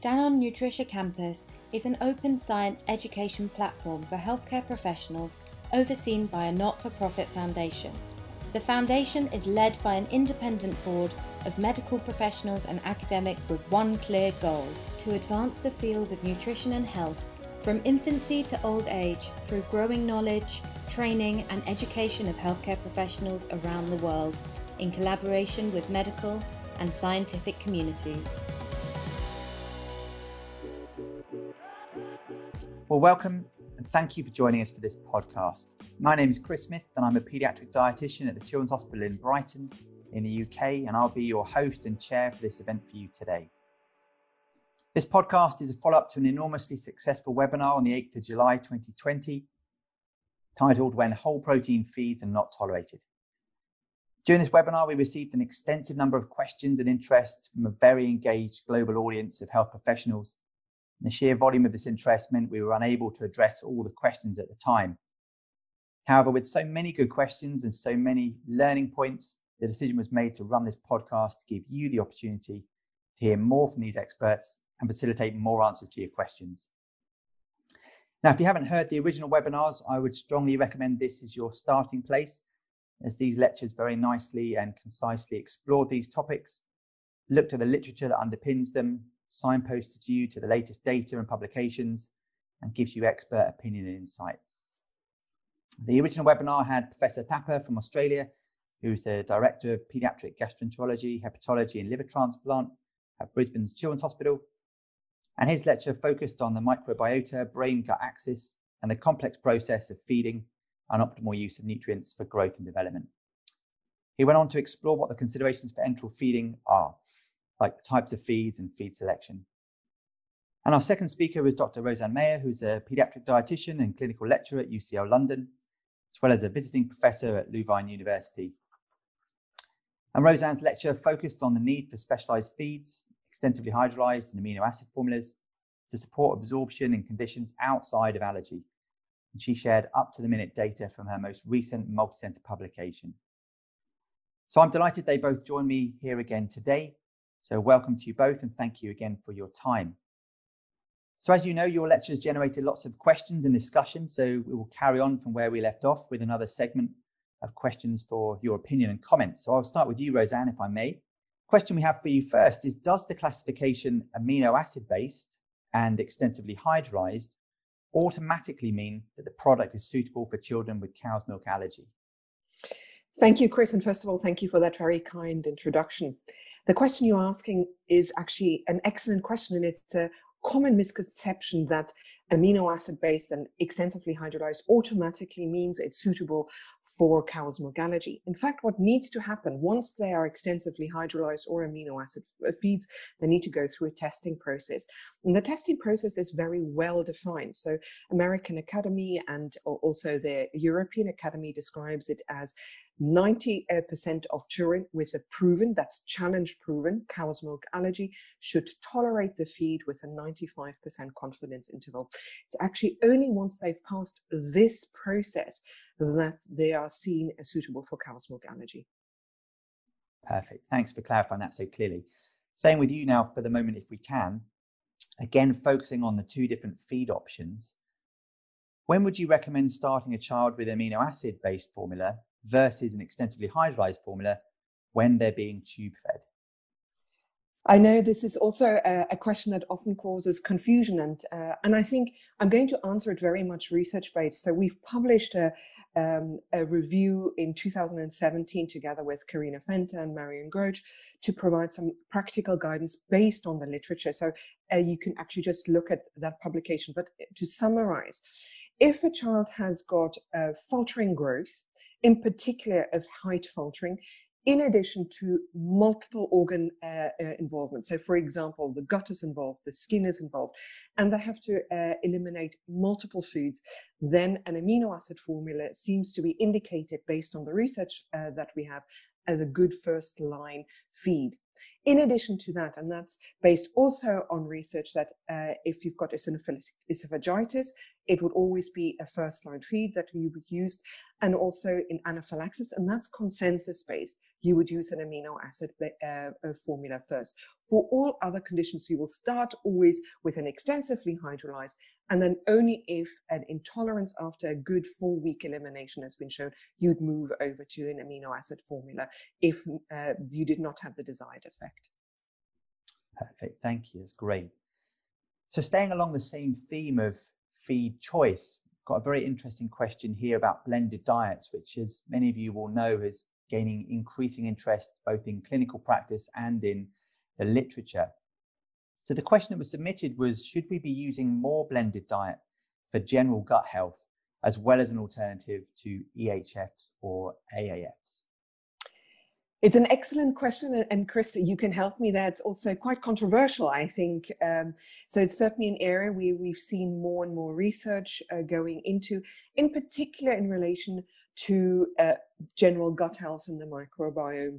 Danone Nutricia Campus is an open science education platform for healthcare professionals overseen by a not-for-profit foundation. The foundation is led by an independent board of medical professionals and academics with one clear goal: to advance the field of nutrition and health from infancy to old age through growing knowledge, training and education of healthcare professionals around the world in collaboration with medical and scientific communities. Well, welcome and thank you for joining us for this podcast. My name is Chris Smith and I'm a paediatric dietitian at the Children's Hospital in Brighton in the UK, and I'll be your host and chair for this event for you today. This podcast is a follow-up to an enormously successful webinar on the 8th of July 2020 titled "When Whole Protein Feeds Are Not Tolerated." During this webinar, we received an extensive number of questions and interest from a very engaged global audience of health professionals. The sheer volume of this interest meant we were unable to address all the questions at the time. However, with so many good questions and so many learning points, the decision was made to run this podcast to give you the opportunity to hear more from these experts and facilitate more answers to your questions. Now, if you haven't heard the original webinars, I would strongly recommend this as your starting place, as these lectures very nicely and concisely explore these topics, looked at the literature that underpins them, signposted you to the latest data and publications, and gives you expert opinion and insight. The original webinar had Professor Thapar from Australia, who's the Director of Paediatric Gastroenterology, Hepatology and Liver Transplant at Brisbane's Children's Hospital, and his lecture focused on the microbiota brain-gut axis and the complex process of feeding and optimal use of nutrients for growth and development. He went on to explore what the considerations for enteral feeding are, like the types of feeds and feed selection. And our second speaker was Dr. Roseanne Mayer, who's a paediatric dietitian and clinical lecturer at UCL London, as well as a visiting professor at Louvain University. And Roseanne's lecture focused on the need for specialized feeds, extensively hydrolyzed and amino acid formulas, to support absorption in conditions outside of allergy. And she shared up-to-the-minute data from her most recent multi-center publication. So I'm delighted they both join me here again today. So welcome to you both, and thank you again for your time. So as you know, your lectures generated lots of questions and discussion, so we will carry on from where we left off with another segment of questions for your opinion and comments. So I'll start with you, Roseanne, if I may. Question we have for you first is, does the classification amino acid based and extensively hydrolyzed automatically mean that the product is suitable for children with cow's milk allergy? Thank you, Chris. And first of all, thank you for that very kind introduction. The question you're asking is actually an excellent question, and it's a common misconception that amino acid based and extensively hydrolyzed automatically means it's suitable for cow's milk allergy. In fact, what needs to happen once they are extensively hydrolyzed or amino acid feeds, they need to go through a testing process. And the testing process is very well defined. So American Academy and also the European Academy describes it as 90% of children with a proven, that's challenge proven, cow's milk allergy should tolerate the feed with a 95% confidence interval. It's actually only once they've passed this process that they are seen as suitable for cow's milk allergy. Perfect. Thanks for clarifying that so clearly. Staying with you now for the moment, if we can, again, focusing on the two different feed options. When would you recommend starting a child with amino acid based formula versus an extensively hydrolyzed formula when they're being tube fed? I know this is also a question that often causes confusion, and I think I'm going to answer it very much research-based. So we've published a review in 2017 together with Karina Fenter and Marion Groch to provide some practical guidance based on the literature. So you can actually just look at that publication. But to summarize, if a child has got faltering growth, in particular of height faltering, in addition to multiple organ involvement. So for example, the gut is involved, the skin is involved, and they have to eliminate multiple foods, then an amino acid formula seems to be indicated based on the research that we have as a good first line feed. In addition to that, and that's based also on research, that if you've got esophagitis, it would always be a first-line feed that you would use, and also in anaphylaxis, and that's consensus-based. You would use an amino acid formula first. For all other conditions, you will start always with an extensively hydrolyzed, and then only if an intolerance after a good 4-week elimination has been shown, you'd move over to an amino acid formula if you did not have the desired effect. Perfect, thank you, that's great. So staying along the same theme of feed choice, got a very interesting question here about blended diets, which, as many of you will know, is gaining increasing interest both in clinical practice and in the literature. So the question that was submitted was, should we be using more blended diet for general gut health, as well as an alternative to EHFs or AAFs? It's an excellent question, and Chris, you can help me there. It's also quite controversial, I think. So it's certainly an area where we've seen more and more research going into, in particular in relation to general gut health and the microbiome.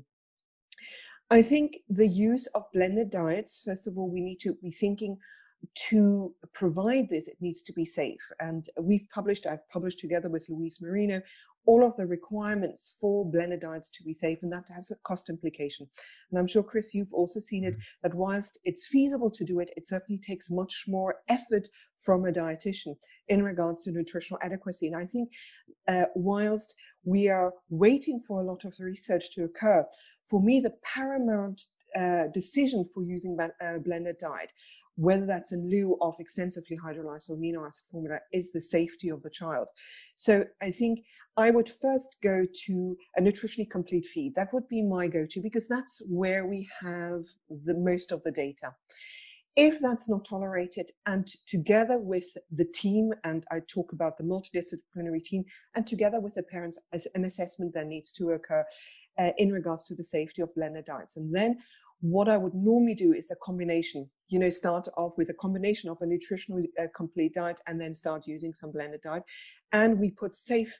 I think the use of blended diets, first of all, we need to be thinking to provide this, it needs to be safe. And I've published together with Luis Marino all of the requirements for blended diets to be safe, and that has a cost implication. And I'm sure, Chris, you've also seen it, that whilst it's feasible to do it, it certainly takes much more effort from a dietitian in regards to nutritional adequacy. And I think whilst we are waiting for a lot of the research to occur, for me, the paramount decision for using a blended diet, whether that's in lieu of extensively hydrolyzed amino acid formula, is the safety of the child. So I think I would first go to a nutritionally complete feed. That would be my go-to, because that's where we have the most of the data. If that's not tolerated, and together with the team, and I talk about the multidisciplinary team, and together with the parents, an assessment that needs to occur in regards to the safety of blended diets. And then what I would normally do is a combination, start off with a combination of a nutritionally complete diet and then start using some blended diet. And we put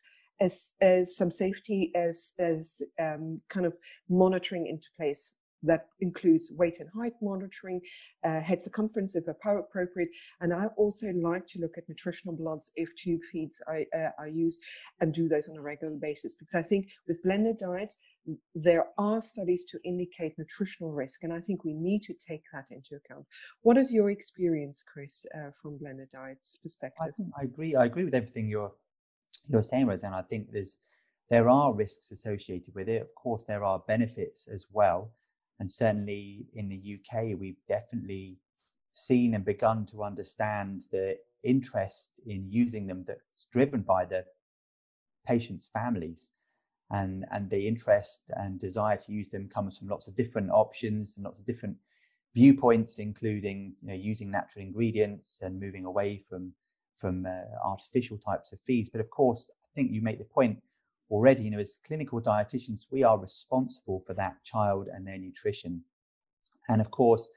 some safety as kind of monitoring into place. That includes weight and height monitoring, head circumference if appropriate. And I also like to look at nutritional bloods if tube feeds are used, and do those on a regular basis. Because I think with blended diets, there are studies to indicate nutritional risk, and I think we need to take that into account. What is your experience, Chris, from blended diets perspective? I agree with everything you're saying, Rosanne. I think there are risks associated with it. Of course, there are benefits as well. And certainly in the UK, we've definitely seen and begun to understand the interest in using them that's driven by the patients' families. And the interest and desire to use them comes from lots of different options and lots of different viewpoints, including using natural ingredients and moving away from artificial types of feeds. But of course, I think you make the point already, as clinical dietitians, we are responsible for that child and their nutrition. And of course,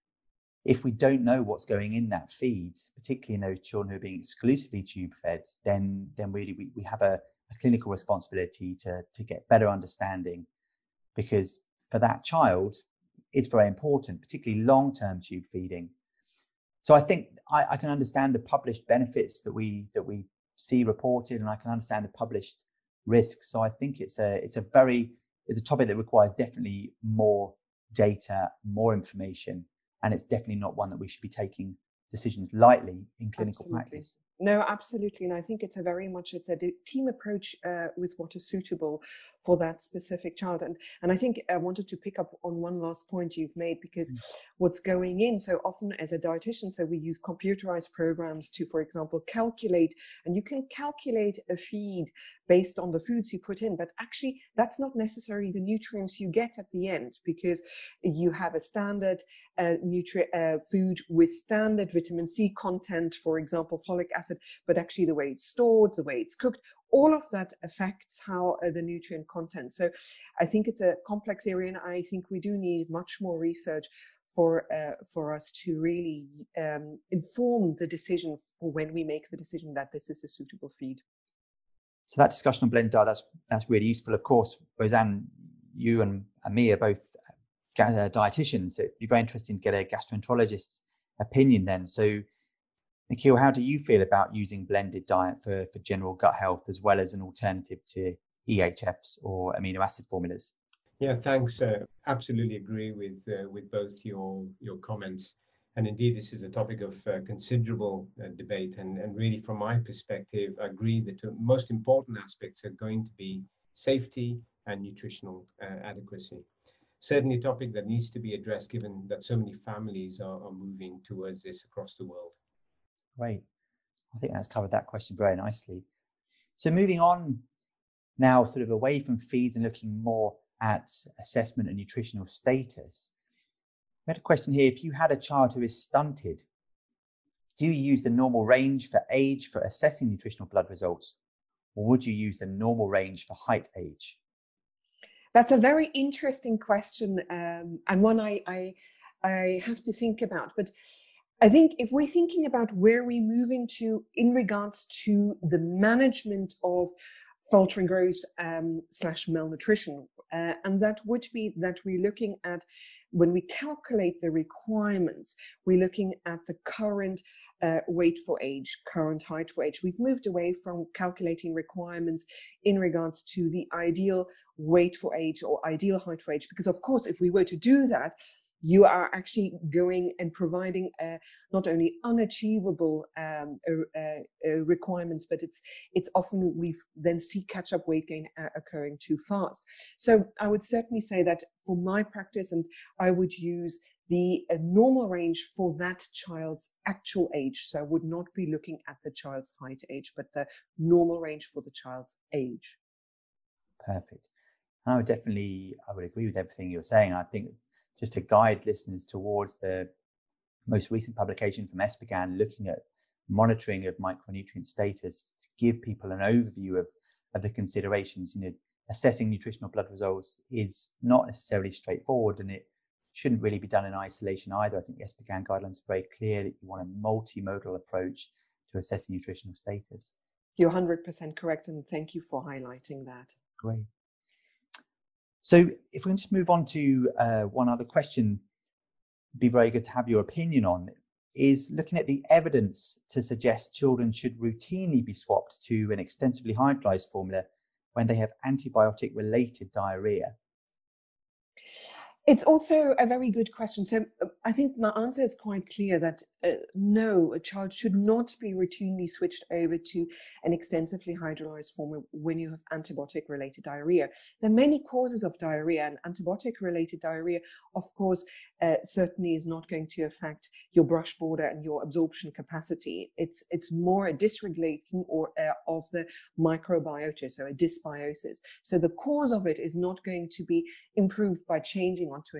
if we don't know what's going in that feed, particularly in those children who are being exclusively tube fed, then really we have a clinical responsibility to get better understanding, because for that child, it's very important, particularly long-term tube feeding. So I think I can understand the published benefits that we see reported, and I can understand the published risks. So I think it's a topic that requires definitely more data, more information, and it's definitely not one that we should be taking decisions lightly in clinical practice. No, absolutely. And I think it's a team approach with what is suitable for that specific child. And I think I wanted to pick up on one last point you've made, because what's going in so often as a dietitian, so we use computerized programs to, for example, calculate, and you can calculate a feed based on the foods you put in, but actually that's not necessarily the nutrients you get at the end, because you have a standard food with standard vitamin C content, for example, folic acid, but actually the way it's stored, the way it's cooked, all of that affects how the nutrient content. So I think it's a complex area, and I think we do need much more research for us to really inform the decision for when we make the decision that this is a suitable feed. So that discussion on blended diet, that's really useful. Of course, Rosanne, you and me are both dietitian, so it'd be very interesting to get a gastroenterologist's opinion then. So, Nikhil, how do you feel about using blended diet for general gut health as well as an alternative to EHFs or amino acid formulas? Yeah, thanks. Absolutely agree with both your comments. And indeed, this is a topic of considerable debate. And really, from my perspective, I agree that the most important aspects are going to be safety and nutritional adequacy. Certainly a topic that needs to be addressed, given that so many families are moving towards this across the world. Great. I think that's covered that question very nicely. So moving on now, sort of away from feeds and looking more at assessment and nutritional status. We had a question here. If you had a child who is stunted, do you use the normal range for age for assessing nutritional blood results, or would you use the normal range for height age? That's a very interesting question, and one I have to think about. But I think if we're thinking about where we're moving to in regards to the management of faltering growth / malnutrition, and that would be that we're looking at, when we calculate the requirements, we're looking at the current weight for age, current height for age. We've moved away from calculating requirements in regards to the ideal weight for age or ideal height for age, because of course, if we were to do that, you are actually going and providing not only unachievable requirements, but it's often we then see catch-up weight gain occurring too fast. So I would certainly say that for my practice, and I would use the normal range for that child's actual age. So I would not be looking at the child's height age, but the normal range for the child's age. Perfect. I would agree with everything you're saying. I think just to guide listeners towards the most recent publication from ESPGHAN looking at monitoring of micronutrient status to give people an overview of the considerations. Assessing nutritional blood results is not necessarily straightforward, and it shouldn't really be done in isolation either. I think the ESPGHAN guidelines are very clear that you want a multimodal approach to assessing nutritional status. You're 100% correct, and thank you for highlighting that. Great. So if we can just move on to one other question, it'd be very good to have your opinion on, is looking at the evidence to suggest children should routinely be swapped to an extensively hydrolyzed formula when they have antibiotic-related diarrhea. It's also a very good question. So I think my answer is quite clear that no, a child should not be routinely switched over to an extensively hydrolyzed formula when you have antibiotic-related diarrhea. There are many causes of diarrhea, and antibiotic-related diarrhea, of course, certainly is not going to affect your brush border and your absorption capacity. It's more a dysregulating of the microbiota, so a dysbiosis. So the cause of it is not going to be improved by changing onto an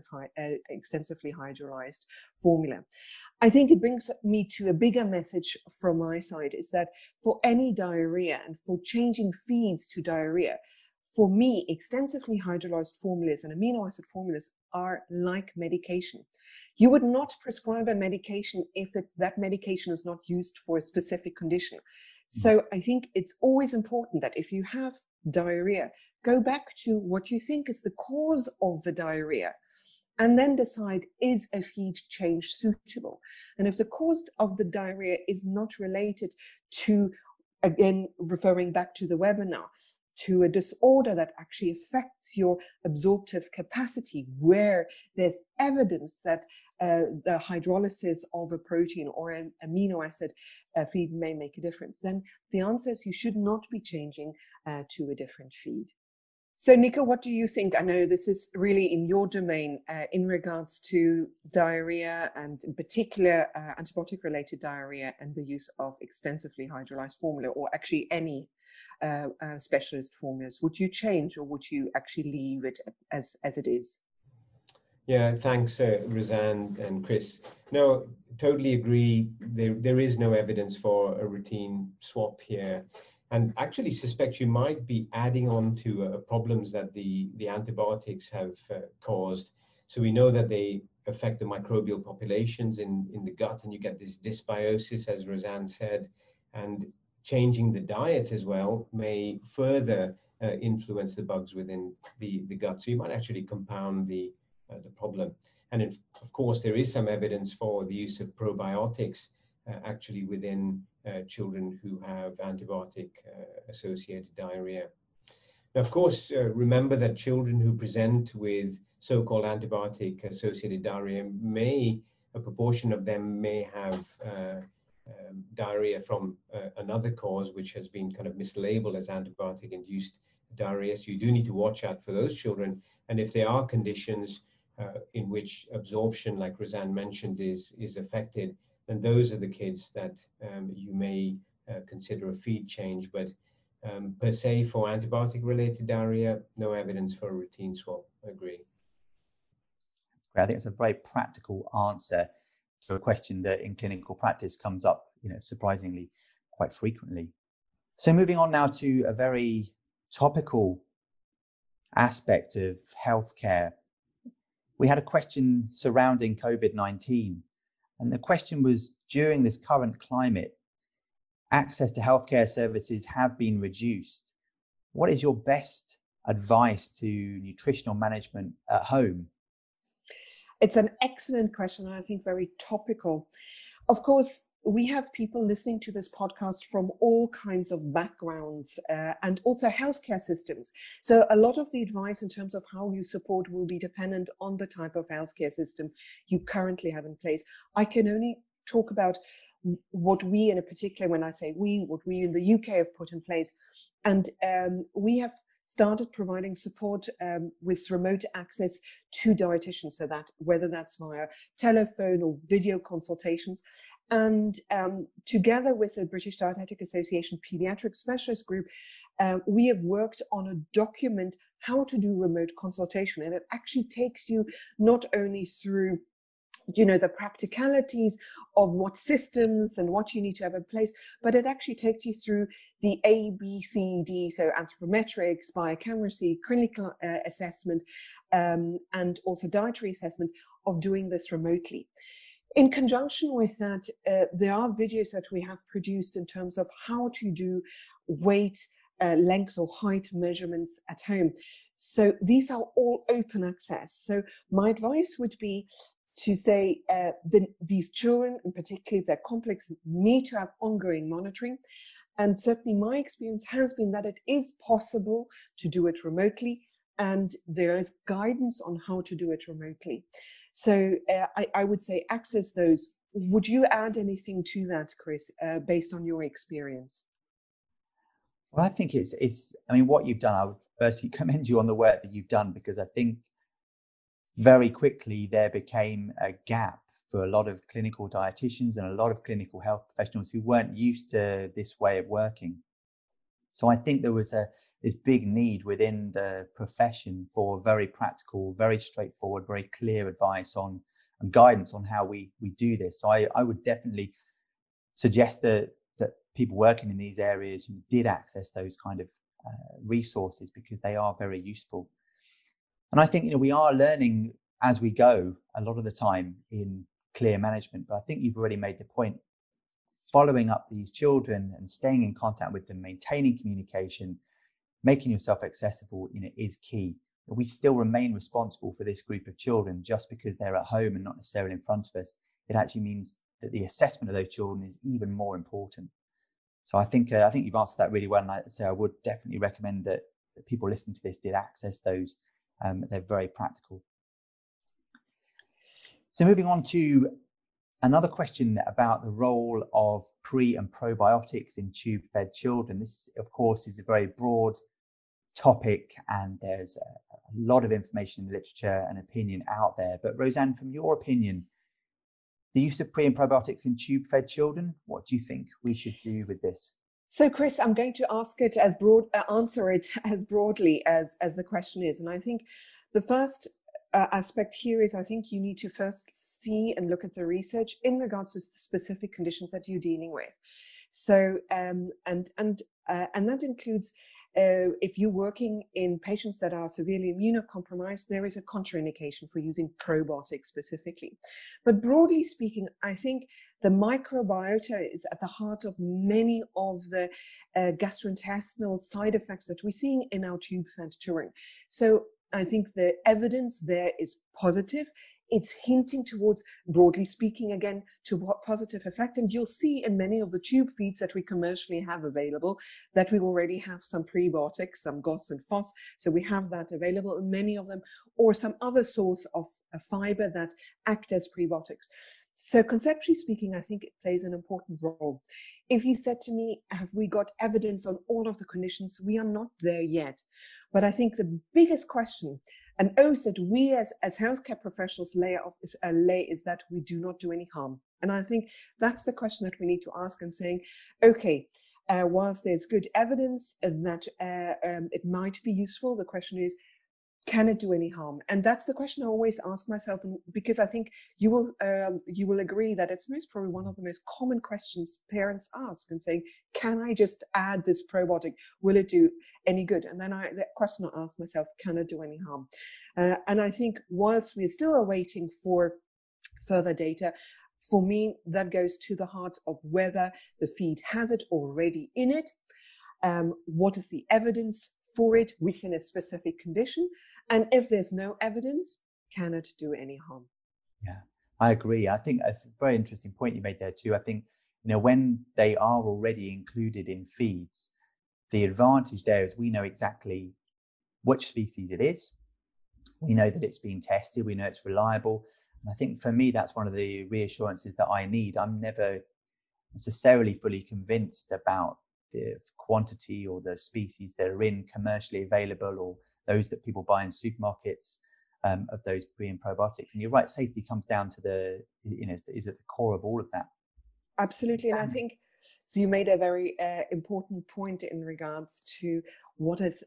extensively hydrolyzed formula. I think it brings me to a bigger message from my side, is that for any diarrhea and for changing feeds to diarrhea, for me, extensively hydrolyzed formulas and amino acid formulas are like medication. You would not prescribe a medication if that medication is not used for a specific condition. So I think it's always important that if you have diarrhea, go back to what you think is the cause of the diarrhea, and then decide, is a feed change suitable? And if the cause of the diarrhea is not related to, again, referring back to the webinar, to a disorder that actually affects your absorptive capacity, where there's evidence that the hydrolysis of a protein or an amino acid feed may make a difference, then the answer is you should not be changing to a different feed. So Nico, what do you think? I know this is really in your domain in regards to diarrhea, and in particular antibiotic-related diarrhea, and the use of extensively hydrolyzed formula, or actually any specialist formulas. Would you change, or would you actually leave it as it is? Yeah, thanks, Roseanne and Chris. No, totally agree. There is no evidence for a routine swap here. And actually suspect you might be adding on to problems that the antibiotics have caused. So we know that they affect the microbial populations in the gut, and you get this dysbiosis, as Roseanne said, and changing the diet as well may further influence the bugs within the gut. So you might actually compound the the problem. And of course, there is some evidence for the use of probiotics actually within children who have antibiotic associated diarrhea. Now, of course, remember that children who present with so-called antibiotic associated diarrhea a proportion of them may have diarrhea from another cause, which has been kind of mislabeled as antibiotic induced diarrhea. So you do need to watch out for those children. And if there are conditions in which absorption, like Roseanne mentioned, is affected, then those are the kids that you may consider a feed change. But per se, for antibiotic-related diarrhea, no evidence for a routine swab. I agree. I think it's a very practical answer to a question that in clinical practice comes up, surprisingly quite frequently. So moving on now to a very topical aspect of healthcare. We had a question surrounding COVID-19, and the question was, during this current climate, access to healthcare services have been reduced. What is your best advice to nutritional management at home? It's an excellent question, and I think very topical. Of course, we have people listening to this podcast from all kinds of backgrounds and also healthcare systems. So a lot of the advice in terms of how you support will be dependent on the type of healthcare system you currently have in place. I can only talk about what we, in particular, when I say we, what we in the UK have put in place. And we have started providing support with remote access to dietitians, so that whether that's via telephone or video consultations. And together with the British Dietetic Association Pediatric Specialist Group, we have worked on a document how to do remote consultation. And it actually takes you not only through the practicalities of what systems and what you need to have in place, but it actually takes you through the ABCD, so anthropometrics, biochemistry, clinical assessment, and also dietary assessment of doing this remotely. In conjunction with that, there are videos that we have produced in terms of how to do weight, length or height measurements at home. So these are all open access. So my advice would be to say these children, in particular if they're complex, need to have ongoing monitoring. And certainly my experience has been that it is possible to do it remotely, and there is guidance on how to do it remotely. So I would say access those. Would you add anything to that, Chris, based on your experience? Well, I think what you've done, I would firstly commend you on the work that you've done, because I think very quickly there became a gap for a lot of clinical dietitians and a lot of clinical health professionals who weren't used to this way of working. So I think there was this big need within the profession for very practical, very straightforward, very clear advice on and guidance on how we do this. So I would definitely suggest that people working in these areas did access those kind of resources, because they are very useful. And I think we are learning as we go a lot of the time in clear management. But I think you've already made the point. Following up these children and staying in contact with them, maintaining communication, making yourself accessible, is key. But we still remain responsible for this group of children just because they're at home and not necessarily in front of us. It actually means that the assessment of those children is even more important. So I think you've answered that really well. And I would definitely recommend that people listening to this did access those. They're very practical. So moving on to another question about the role of pre and probiotics in tube-fed children. This, of course, is a very broad topic, and there's a lot of information in the literature and opinion out there. But Roseanne, from your opinion, the use of pre and probiotics in tube-fed children, what do you think we should do with this? So, Chris, I'm going to answer it as broadly as the question is. And I think the first aspect here is, I think you need to first see and look at the research in regards to the specific conditions that you're dealing with. So, and that includes if you're working in patients that are severely immunocompromised, there is a contraindication for using probiotics specifically. But broadly speaking, I think the microbiota is at the heart of many of the gastrointestinal side effects that we're seeing in our tube-fed children. So I think the evidence there is positive. It's hinting towards, broadly speaking, again, to what positive effect. And you'll see in many of the tube feeds that we commercially have available that we already have some prebiotics, some GOS and FOS. So we have that available in many of them, or some other source of a fiber that act as prebiotics. So conceptually speaking, I think it plays an important role. If you said to me, have we got evidence on all of the conditions? We are not there yet. But I think the biggest question, an oath that we as healthcare professionals lay is that we do not do any harm. And I think that's the question that we need to ask, and saying, okay, whilst there's good evidence that it might be useful, the question is, can it do any harm? And that's the question I always ask myself, because I think you will agree that it's most probably one of the most common questions parents ask, and saying, can I just add this probiotic? Will it do any good? And then that question I ask myself, can it do any harm? And I think whilst we're still awaiting for further data, for me, that goes to the heart of whether the feed has it already in it. What is the evidence for it within a specific condition? And if there's no evidence, can it do any harm? Yeah, I agree. I think that's a very interesting point you made there too. I think, when they are already included in feeds, the advantage there is we know exactly which species it is. We know that it's been tested. We know it's reliable. And I think for me, that's one of the reassurances that I need. I'm never necessarily fully convinced about the quantity or the species that are in commercially available, or those that people buy in supermarkets, of those pre and probiotics. And you're right, safety comes down to is at the core of all of that. Absolutely. And I think, so you made a very important point in regards to what is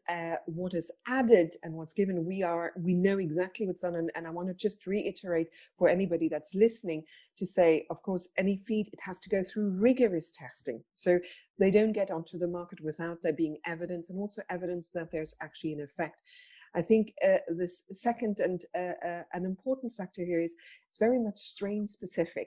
added and what's given. We know exactly what's done. And I want to just reiterate for anybody that's listening to say, of course, any feed, it has to go through rigorous testing. So they don't get onto the market without there being evidence, and also evidence that there's actually an effect. I think this second and an important factor here is it's very much strain specific.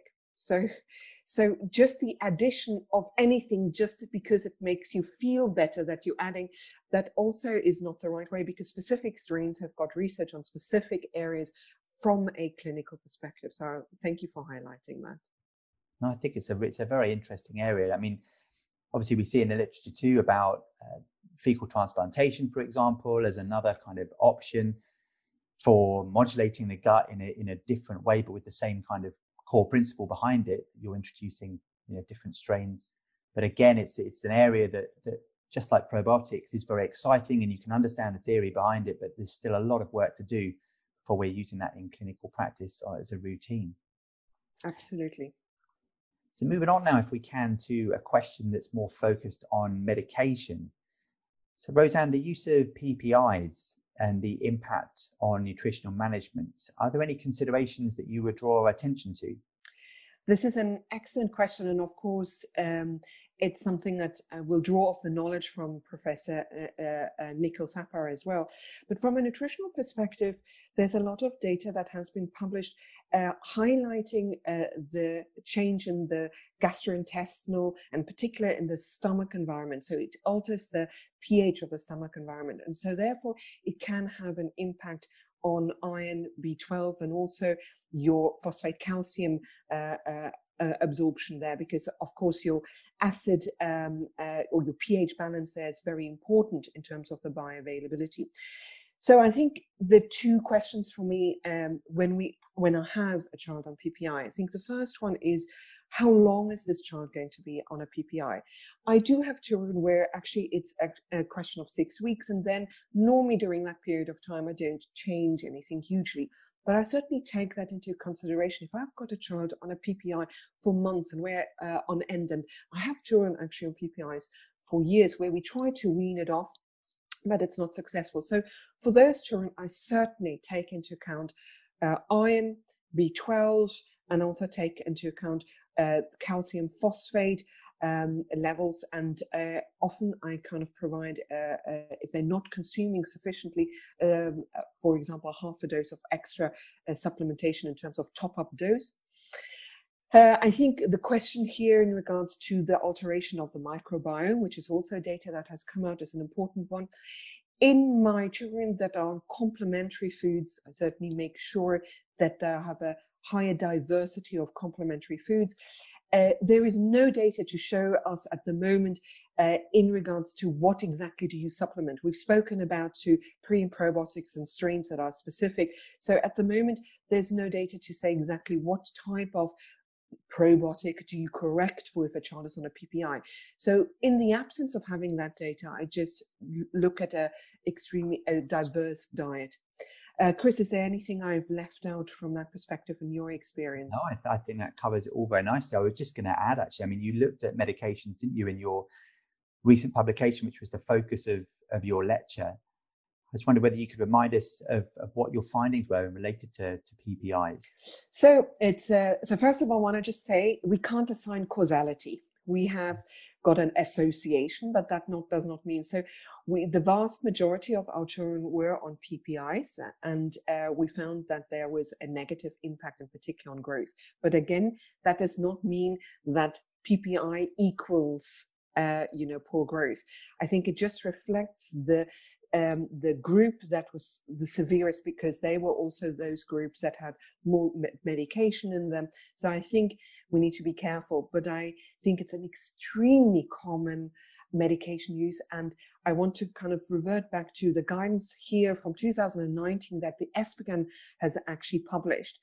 So just the addition of anything just because it makes you feel better that you're adding, that also is not the right way, because specific strains have got research on specific areas from a clinical perspective. So thank you for highlighting that. No, I think it's a very interesting area. I mean, obviously we see in the literature too about fecal transplantation, for example, as another kind of option for modulating the gut in a different way, but with the same kind of core principle behind it. You're introducing different strains, but again, it's an area that just like probiotics is very exciting, and you can understand the theory behind it, but there's still a lot of work to do before we're using that in clinical practice or as a routine. Absolutely. So moving on now, if we can, to a question that's more focused on medication. So Roseanne, the use of PPIs and the impact on nutritional management, are there any considerations that you would draw our attention to? This is an excellent question, and of course, it's something that will draw off the knowledge from Professor Nico Thapar as well. But from a nutritional perspective, there's a lot of data that has been published highlighting the change in the gastrointestinal, and particularly in the stomach environment. So it alters the pH of the stomach environment, and so therefore it can have an impact on iron, B12, and also your phosphate calcium absorption there, because of course your acid or your pH balance there is very important in terms of the bioavailability. So I think the two questions for me when I have a child on PPI, I think the first one is, how long is this child going to be on a PPI? I do have children where actually it's a question of 6 weeks, and then normally during that period of time I don't change anything hugely. But I certainly take that into consideration. If I've got a child on a PPI for months and we're on end, and I have children actually on PPIs for years where we try to wean it off, but it's not successful. So for those children, I certainly take into account iron, B12, and also take into account calcium phosphate levels, and often I kind of provide, if they're not consuming sufficiently, for example, half a dose of extra supplementation in terms of top-up dose. I think the question here in regards to the alteration of the microbiome, which is also data that has come out, is an important one. in my children that are on complementary foods, I certainly make sure that they have a higher diversity of complementary foods. There is no data to show us at the moment in regards to what exactly do you supplement. We've spoken about to pre and probiotics and strains that are specific. So at the moment, there's no data to say exactly what type of probiotic do you correct for if a child is on a PPI. So in the absence of having that data, I just look at a extremely diverse diet. Chris, is there anything I've left out from that perspective in your experience? No, I think that covers it all very nicely. I was just going to add, actually, I mean, you looked at medications, didn't you, in your recent publication, which was the focus of your lecture. I just wondered whether you could remind us of what your findings were related to PPIs. So it's so first of all, I want to just say we can't assign causality. We have got an association, but that does not mean so. The vast majority of our children were on PPIs, and we found that there was a negative impact, in particular on growth. But again, that does not mean that PPI equals poor growth. I think it just reflects the group that was the severest, because they were also those groups that had more medication in them. So I think we need to be careful, but I think it's an extremely common medication use. And I want to kind of revert back to the guidance here from 2019 that the ESPGHAN has actually published,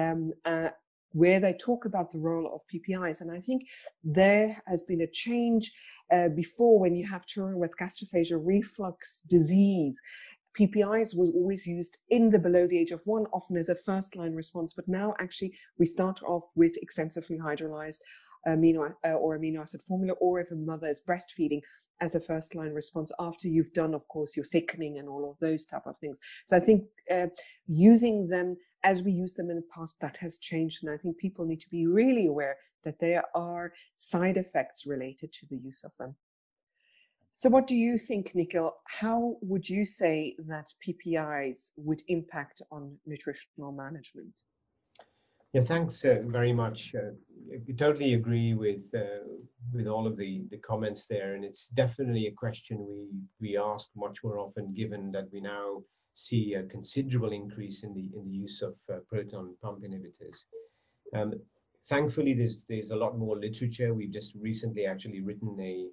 where they talk about the role of PPIs. And I think there has been a change. Before, when you have children with gastroesophageal reflux disease, PPIs was always used in the below the age of 1, often as a first line response. But now actually we start off with extensively hydrolyzed amino acid formula, or if a mother is breastfeeding, as a first line response after you've done, of course, your thickening and all of those type of things. So I think using them as we used them in the past, that has changed. And I think people need to be really aware that there are side effects related to the use of them. So what do you think, Nikhil? How would you say that PPIs would impact on nutritional management? Yeah, thanks very much. I totally agree with all of the comments there, and it's definitely a question we ask much more often, given that we now see a considerable increase in the use of proton pump inhibitors. Thankfully, there's a lot more literature. We've just recently actually written a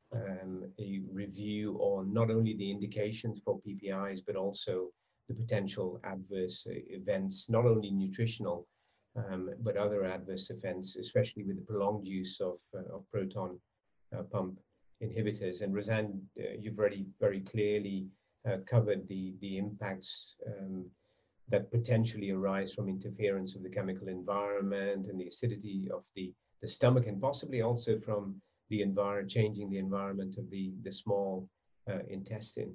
review on not only the indications for PPIs, but also the potential adverse events, not only nutritional, but other adverse events, especially with the prolonged use of proton pump inhibitors. And Roseanne, you've already very clearly covered the impacts that potentially arise from interference of the chemical environment and the acidity of the stomach, and possibly also from the changing the environment of the small intestine.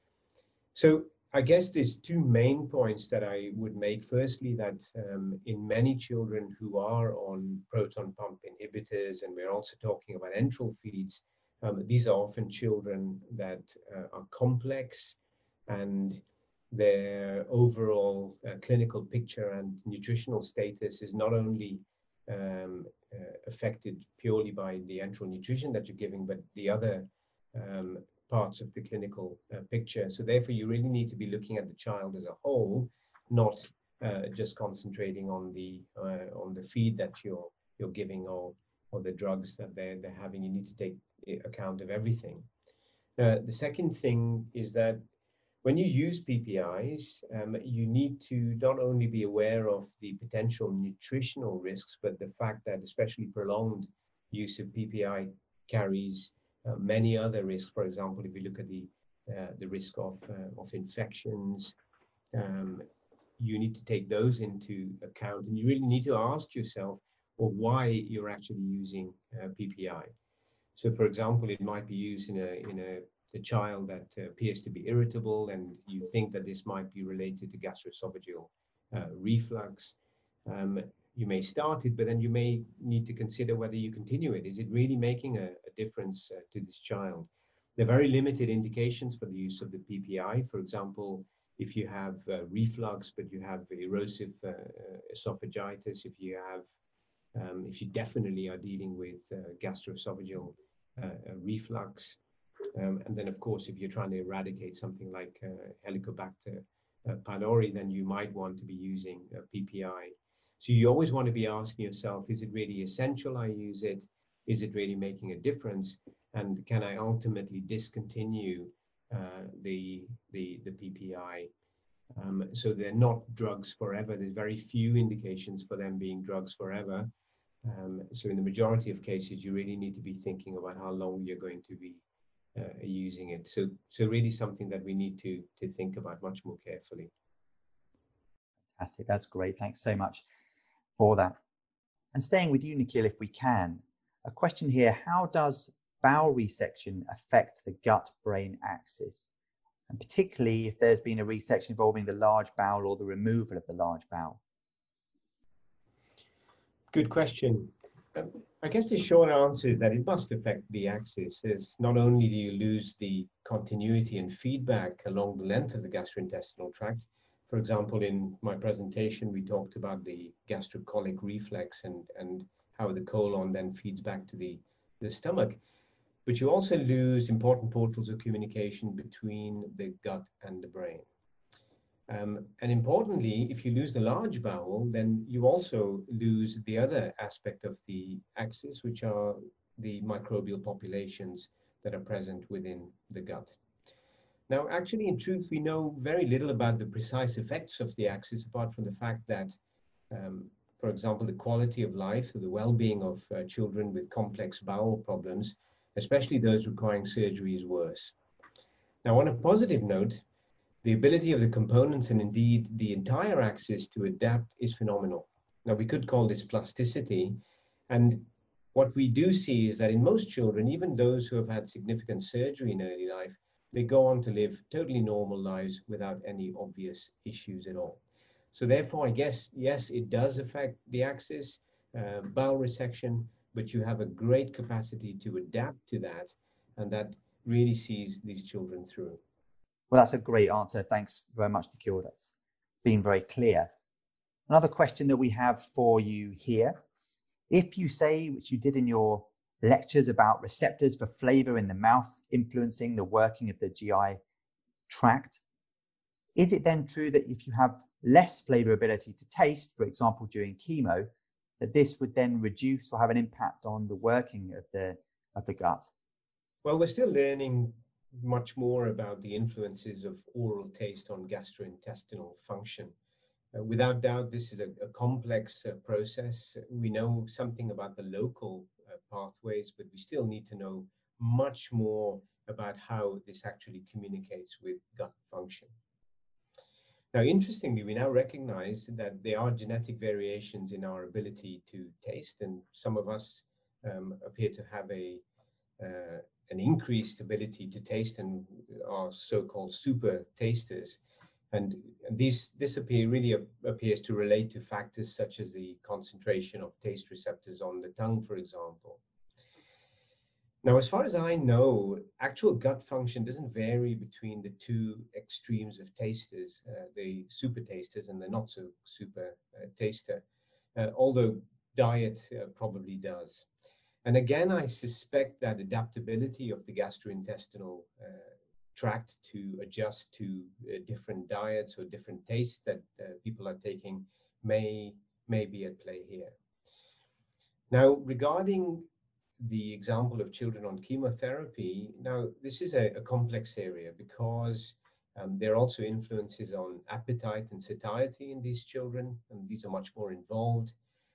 So I guess there's two main points that I would make. Firstly, that in many children who are on proton pump inhibitors, and we're also talking about enteral feeds, these are often children that are complex, and their overall clinical picture and nutritional status is not only affected purely by the enteral nutrition that you're giving, but the other parts of the clinical picture. So therefore, you really need to be looking at the child as a whole, not just concentrating on the feed that you're giving or the drugs that they're having. You need to take account of everything. The second thing is that when you use PPIs, you need to not only be aware of the potential nutritional risks, but the fact that especially prolonged use of PPI carries many other risks. For example, if you look at the risk of infections, you need to take those into account, and you really need to ask yourself, well, why you're actually using PPI. So, for example, it might be used in a child that appears to be irritable, and you think that this might be related to gastroesophageal reflux. You may start it, but then you may need to consider whether you continue it. Is it really making a difference to this child? There are very limited indications for the use of the PPI. For example, if you have reflux, but you have erosive esophagitis, if you definitely are dealing with gastroesophageal reflux, And then, of course, if you're trying to eradicate something like Helicobacter pylori, then you might want to be using PPI. So you always want to be asking yourself, is it really essential I use it? Is it really making a difference? And can I ultimately discontinue the PPI? So they're not drugs forever. There's very few indications for them being drugs forever. So in the majority of cases, you really need to be thinking about how long you're going to be using it. So really something that we need to think about much more carefully. Fantastic. That's great. Thanks so much for that. And staying with you, Nikhil, if we can, a question here: how does bowel resection affect the gut-brain axis? And particularly if there's been a resection involving the large bowel or the removal of the large bowel? Good question. I guess the short answer is that it must affect the axis. As not only do you lose the continuity and feedback along the length of the gastrointestinal tract. For example, in my presentation, we talked about the gastrocolic reflex and how the colon then feeds back to the stomach. But you also lose important portals of communication between the gut and the brain. And importantly, if you lose the large bowel, then you also lose the other aspect of the axis, which are the microbial populations that are present within the gut. Now, actually, in truth, we know very little about the precise effects of the axis, apart from the fact that, for example, the quality of life, the well-being of children with complex bowel problems, especially those requiring surgery, is worse. Now, on a positive note, the ability of the components and indeed the entire axis to adapt is phenomenal. Now, we could call this plasticity. And what we do see is that in most children, even those who have had significant surgery in early life, they go on to live totally normal lives without any obvious issues at all. So therefore, I guess, yes, it does affect the axis, bowel resection, but you have a great capacity to adapt to that. And that really sees these children through. Well, that's a great answer. Thanks very much, Nikhil. That's been very clear. Another question that we have for you here: if you say, which you did in your lectures, about receptors for flavor in the mouth influencing the working of the GI tract, is it then true that if you have less flavor ability to taste, for example, during chemo, that this would then reduce or have an impact on the working of the gut? Well, we're still learning much more about the influences of oral taste on gastrointestinal function. Without doubt, this is a complex process. We know something about the local pathways, but we still need to know much more about how this actually communicates with gut function. Now, interestingly, we now recognize that there are genetic variations in our ability to taste, and some of us appear to have an increased ability to taste and are so-called super tasters. And this really appears to relate to factors such as the concentration of taste receptors on the tongue, for example. Now, as far as I know, actual gut function doesn't vary between the two extremes of tasters, the super tasters and the not so super taster, although diet probably does. And again, I suspect that adaptability of the gastrointestinal tract to adjust to different diets or different tastes that people are taking may be at play here. Now, regarding the example of children on chemotherapy, now this is a complex area because there are also influences on appetite and satiety in these children, and these are much more involved.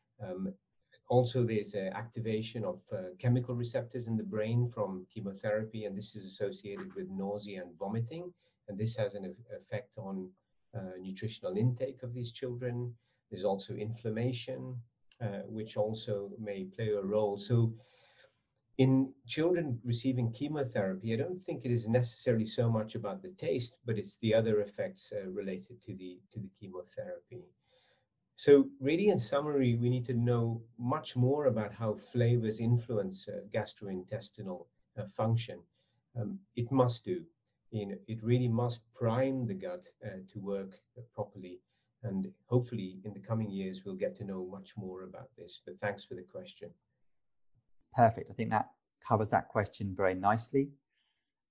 Also, there's activation of chemical receptors in the brain from chemotherapy, and this is associated with nausea and vomiting. And this has an effect on nutritional intake of these children. There's also inflammation, which also may play a role. So in children receiving chemotherapy, I don't think it is necessarily so much about the taste, but it's the other effects related to the chemotherapy. So really, in summary, we need to know much more about how flavors influence gastrointestinal function. It must do. It really must prime the gut to work properly. And hopefully, in the coming years, we'll get to know much more about this. But thanks for the question. Perfect. I think that covers that question very nicely.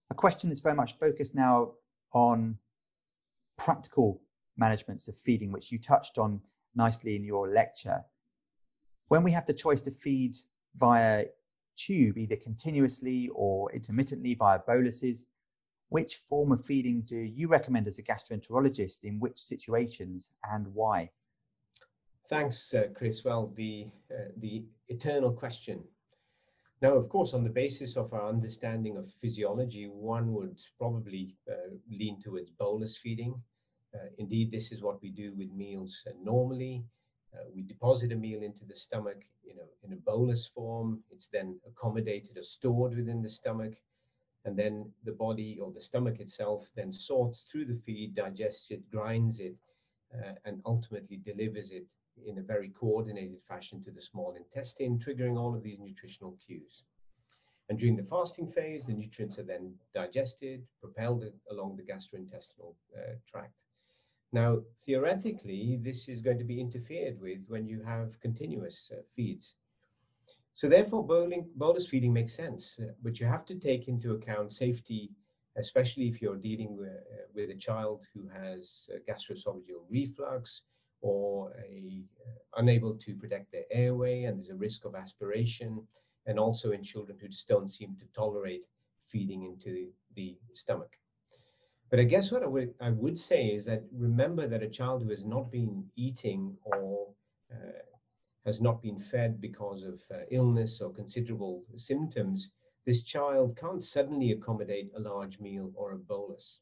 A question that's very much focused now on practical managements of feeding, which you touched on nicely in your lecture. When we have the choice to feed via tube, either continuously or intermittently via boluses, which form of feeding do you recommend as a gastroenterologist in which situations and why? Thanks, Chris. Well, the eternal question. Now, of course, on the basis of our understanding of physiology, one would probably lean towards bolus feeding. Indeed, this is what we do with meals normally. We deposit a meal into the stomach, in a bolus form. It's then accommodated or stored within the stomach, and then the body or the stomach itself then sorts through the feed, digests it, grinds it, and ultimately delivers it in a very coordinated fashion to the small intestine, triggering all of these nutritional cues. And during the fasting phase, the nutrients are then digested, propelled along the gastrointestinal tract. Now, theoretically, this is going to be interfered with when you have continuous feeds. So therefore, bolus feeding makes sense, but you have to take into account safety, especially if you're dealing with a child who has gastroesophageal reflux or unable to protect their airway, and there's a risk of aspiration, and also in children who just don't seem to tolerate feeding into the stomach. But I guess what I would say is that remember that a child who has not been eating or has not been fed because of illness or considerable symptoms, this child can't suddenly accommodate a large meal or a bolus.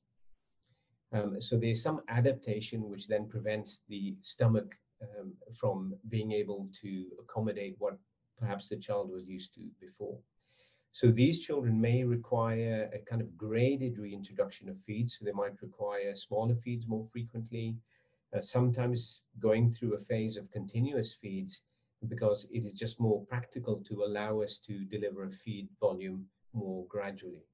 So there's some adaptation which then prevents the stomach from being able to accommodate what perhaps the child was used to before. So these children may require a kind of graded reintroduction of feeds. So they might require smaller feeds more frequently, sometimes going through a phase of continuous feeds, because it is just more practical to allow us to deliver a feed volume more gradually.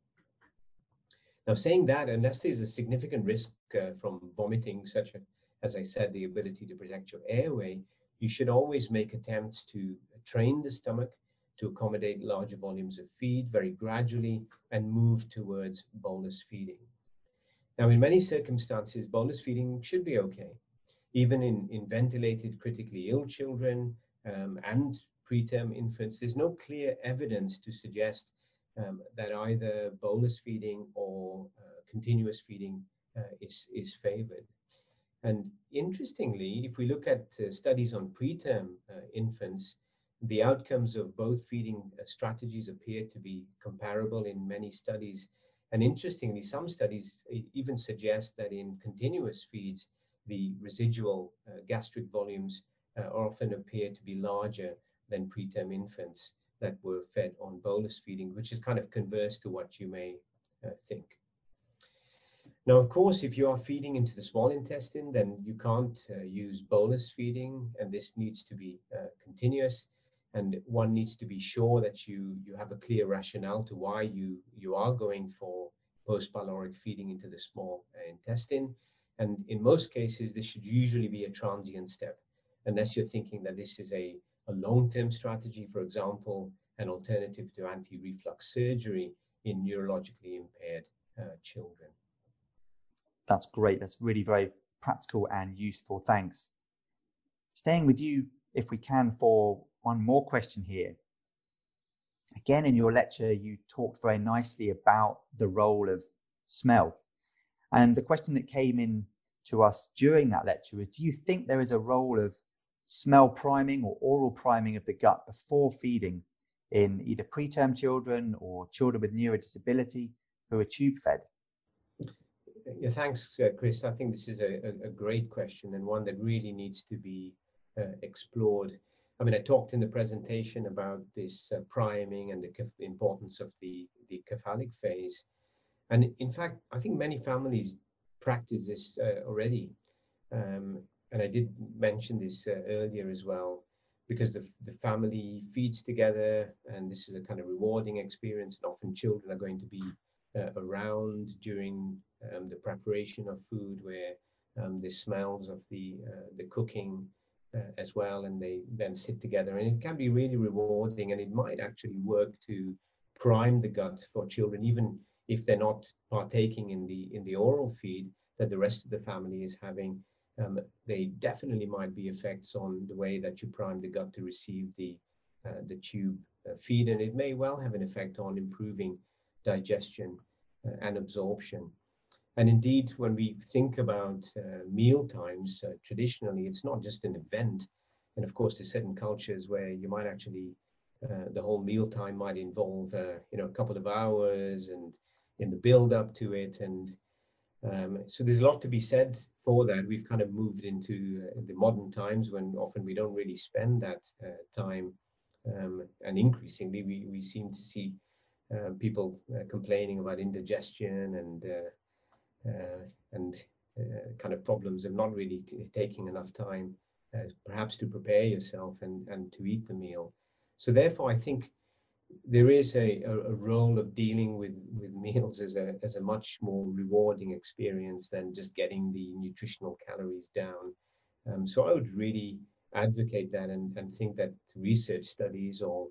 Now, saying that, unless there's a significant risk from vomiting, such as I said, the ability to protect your airway, you should always make attempts to train the stomach to accommodate larger volumes of feed very gradually and move towards bolus feeding. Now, in many circumstances, bolus feeding should be okay. Even in ventilated critically ill children and preterm infants, there's no clear evidence to suggest that either bolus feeding or continuous feeding is favored. And interestingly, if we look at studies on preterm infants, the outcomes of both feeding strategies appear to be comparable in many studies. And interestingly, some studies even suggest that in continuous feeds, the residual gastric volumes often appear to be larger than preterm infants that were fed on bolus feeding, which is kind of converse to what you may think. Now, of course, if you are feeding into the small intestine, then you can't use bolus feeding, and this needs to be continuous. And one needs to be sure that you have a clear rationale to why you are going for post-pyloric feeding into the small intestine. And in most cases, this should usually be a transient step, unless you're thinking that this is a long-term strategy, for example, an alternative to anti-reflux surgery in neurologically impaired children. That's great. That's really very practical and useful. Thanks. Staying with you, if we can, for one more question here. Again, in your lecture, you talked very nicely about the role of smell. And the question that came in to us during that lecture is, do you think there is a role of smell priming or oral priming of the gut before feeding in either preterm children or children with neurodisability who are tube fed? Yeah, thanks, Chris. I think this is a great question and one that really needs to be explored. I mean, I talked in the presentation about this priming and the importance of the cephalic phase. And in fact, I think many families practice this already. And I did mention this earlier as well, because the family feeds together, and this is a kind of rewarding experience. And often children are going to be around during the preparation of food, where the smells of the cooking as well, and they then sit together, and it can be really rewarding, and it might actually work to prime the gut for children, even if they're not partaking in the oral feed that the rest of the family is having, they definitely might be effects on the way that you prime the gut to receive the tube feed, and it may well have an effect on improving digestion and absorption. And indeed, when we think about meal times, traditionally, it's not just an event. And of course, there's certain cultures where you might actually, the whole meal time might involve, a couple of hours and in the build up to it. And so there's a lot to be said for that. We've kind of moved into the modern times when often we don't really spend that time. And increasingly, we seem to see people complaining about indigestion and kind of problems of not really taking enough time, perhaps to prepare yourself and to eat the meal. So therefore, I think there is a role of dealing with meals as a much more rewarding experience than just getting the nutritional calories down. So I would really advocate that and think that research studies or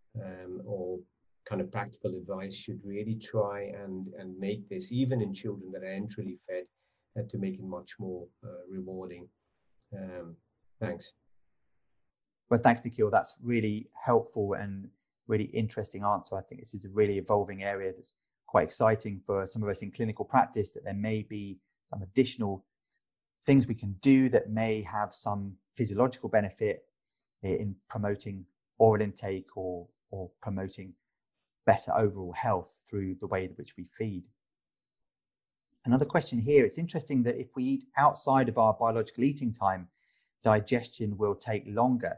kind of practical advice should really try and make this, even in children that are enterally fed, to make it much more rewarding. Thanks. Well, thanks, Nikhil. That's really helpful and really interesting answer. I think this is a really evolving area that's quite exciting for some of us in clinical practice, that there may be some additional things we can do that may have some physiological benefit in promoting oral intake or promoting better overall health through the way in which we feed. Another question here, it's interesting that if we eat outside of our biological eating time, digestion will take longer.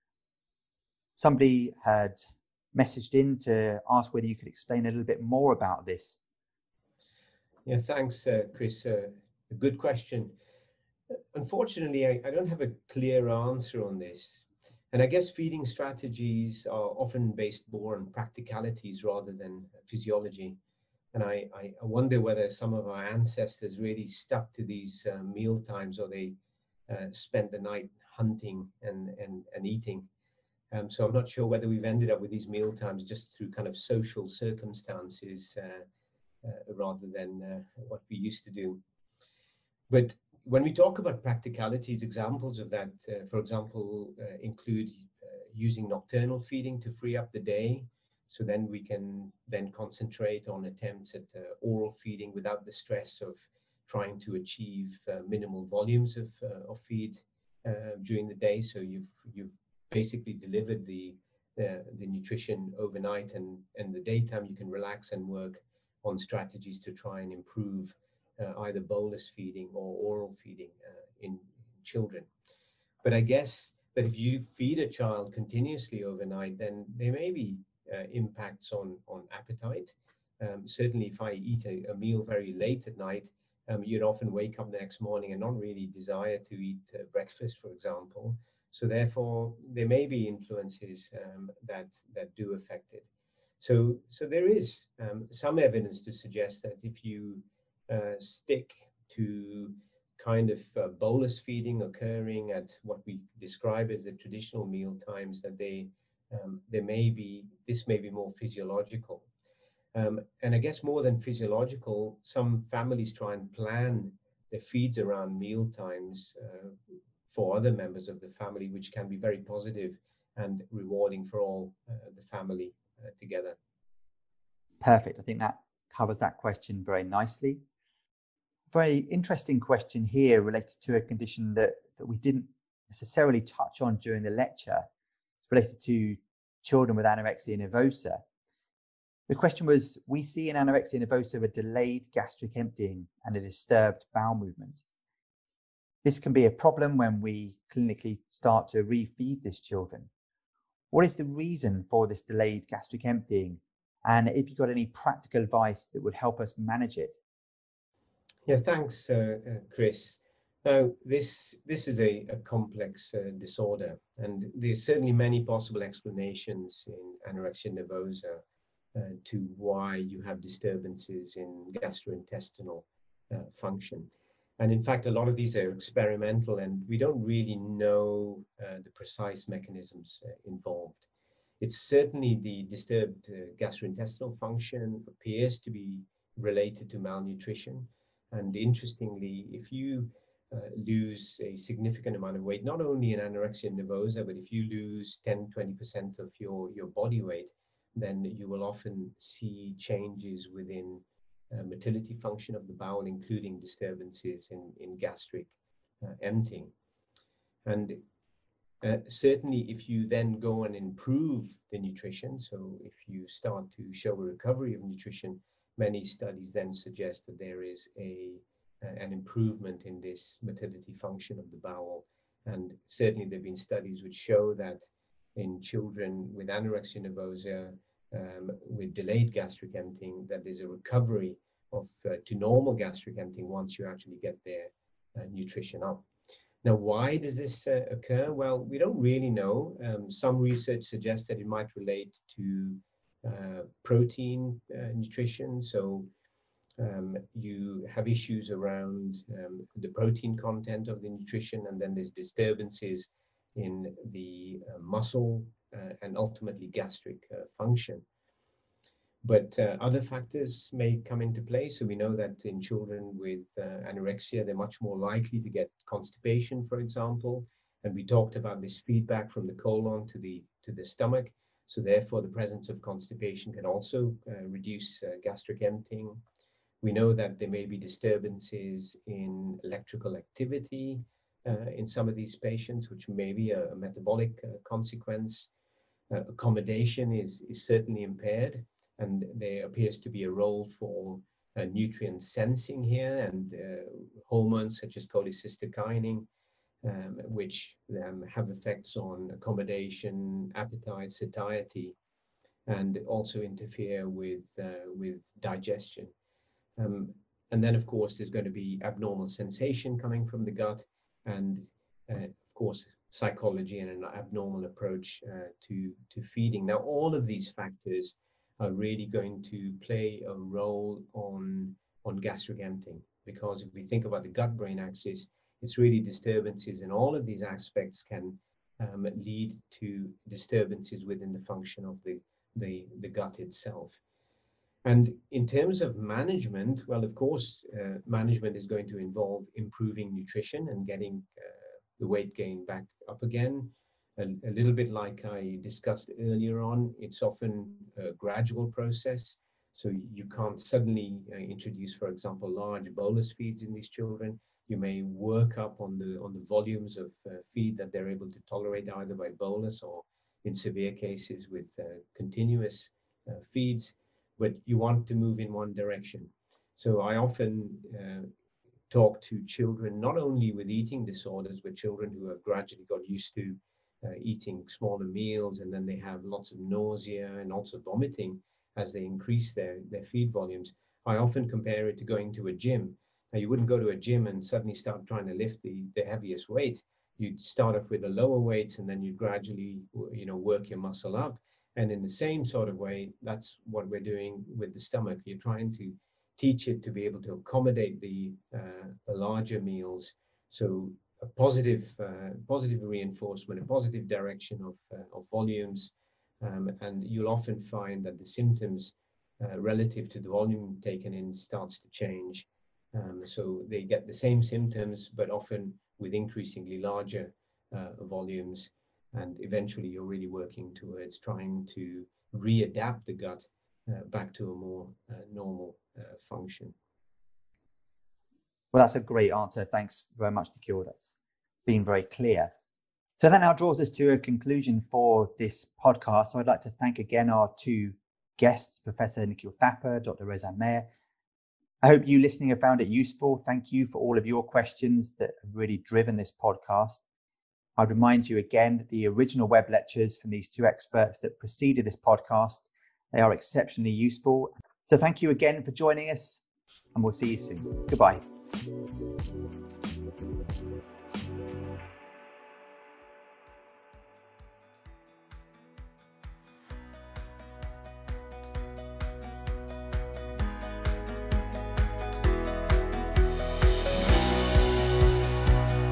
Somebody had messaged in to ask whether you could explain a little bit more about this. Yeah, thanks, Chris. A good question. Unfortunately, I don't have a clear answer on this. And I guess feeding strategies are often based more on practicalities rather than physiology. And I wonder whether some of our ancestors really stuck to these meal times, or they spent the night hunting and eating. So I'm not sure whether we've ended up with these meal times just through kind of social circumstances rather than what we used to do. But when we talk about practicalities, examples of that, for example, include using nocturnal feeding to free up the day. So then we can then concentrate on attempts at oral feeding without the stress of trying to achieve minimal volumes of feed during the day. So you've basically delivered the nutrition overnight, and in the daytime you can relax and work on strategies to try and improve either bolus feeding or oral feeding in children. But I guess that if you feed a child continuously overnight, then there may be impacts on appetite. Certainly if I eat a meal very late at night, you'd often wake up the next morning and not really desire to eat breakfast, for example. So therefore, there may be influences that do affect it. So there is some evidence to suggest that if you stick to kind of bolus feeding occurring at what we describe as the traditional meal times, that this may be more physiological. And I guess more than physiological, some families try and plan their feeds around meal times for other members of the family, which can be very positive and rewarding for all the family together. Perfect. I think that covers that question very nicely. Very interesting question here related to a condition that we didn't necessarily touch on during the lecture. It's related to children with anorexia nervosa. The question was, we see in anorexia nervosa a delayed gastric emptying and a disturbed bowel movement. This can be a problem when we clinically start to refeed these children. What is the reason for this delayed gastric emptying? And if you've got any practical advice that would help us manage it? Yeah, thanks, Chris. Now, this is a complex disorder, and there's certainly many possible explanations in anorexia nervosa to why you have disturbances in gastrointestinal function. And in fact, a lot of these are experimental, and we don't really know the precise mechanisms involved. It's certainly the disturbed gastrointestinal function appears to be related to malnutrition. And interestingly, if you lose a significant amount of weight, not only in anorexia nervosa, but if you lose 10-20% of your body weight, then you will often see changes within motility function of the bowel, including disturbances in gastric emptying. And certainly, if you then go and improve the nutrition, so if you start to show a recovery of nutrition, many studies then suggest that there is an improvement in this motility function of the bowel. And certainly there have been studies which show that in children with anorexia nervosa, with delayed gastric emptying, that there's a recovery of to normal gastric emptying once you actually get their nutrition up. Now, why does this occur? Well, we don't really know. Some research suggests that it might relate to protein nutrition. So you have issues around the protein content of the nutrition, and then there's disturbances in the muscle and ultimately gastric function. But other factors may come into play. So we know that in children with anorexia, they're much more likely to get constipation, for example. And we talked about this feedback from the colon to the stomach. So therefore, the presence of constipation can also reduce gastric emptying. We know that there may be disturbances in electrical activity in some of these patients, which may be a metabolic consequence. Accommodation is certainly impaired. And there appears to be a role for nutrient sensing here, and hormones such as cholecystokinin, which have effects on accommodation, appetite, satiety, and also interfere with digestion. And then, of course, there's going to be abnormal sensation coming from the gut, and of course, psychology and an abnormal approach to feeding. Now, all of these factors are really going to play a role on gastric emptying, because if we think about the gut-brain axis, it's really disturbances in all of these aspects can lead to disturbances within the function of the gut itself. And in terms of management, well, of course, management is going to involve improving nutrition and getting the weight gain back up again. A little bit like I discussed earlier on, it's often a gradual process. So you can't suddenly introduce, for example, large bolus feeds in these children. You may work up on the volumes of feed that they're able to tolerate, either by bolus or in severe cases with continuous feeds, but you want to move in one direction. So I often talk to children, not only with eating disorders, but children who have gradually got used to eating smaller meals, and then they have lots of nausea and also vomiting as they increase their feed volumes. I often compare it to going to a gym. Now, you wouldn't go to a gym and suddenly start trying to lift the heaviest weight. You'd start off with the lower weights, and then you gradually, work your muscle up. And in the same sort of way, that's what we're doing with the stomach. You're trying to teach it to be able to accommodate the larger meals. So a positive reinforcement, a positive direction of volumes, and you'll often find that the symptoms relative to the volume taken in starts to change. So they get the same symptoms, but often with increasingly larger volumes, and eventually you're really working towards trying to readapt the gut back to a more normal function. Well, that's a great answer. Thanks very much, Nikhil. That's been very clear. So that now draws us to a conclusion for this podcast. So I'd like to thank again our two guests, Professor Nikhil Thapar, Dr. Rezan Meher. I hope you listening have found it useful. Thank you for all of your questions that have really driven this podcast. I'd remind you again that the original web lectures from these two experts that preceded this podcast, they are exceptionally useful. So thank you again for joining us, and we'll see you soon. Goodbye.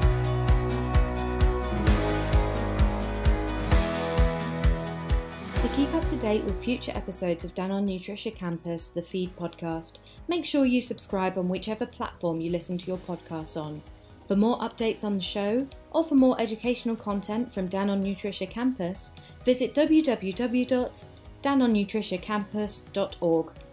To keep up to date with future episodes of Danone Nutricia Campus, the Feed podcast, make sure you subscribe on whichever platform you listen to your podcasts on. For more updates on the show, or for more educational content from Danone Nutricia Campus, visit www.danonenutritiacampus.org.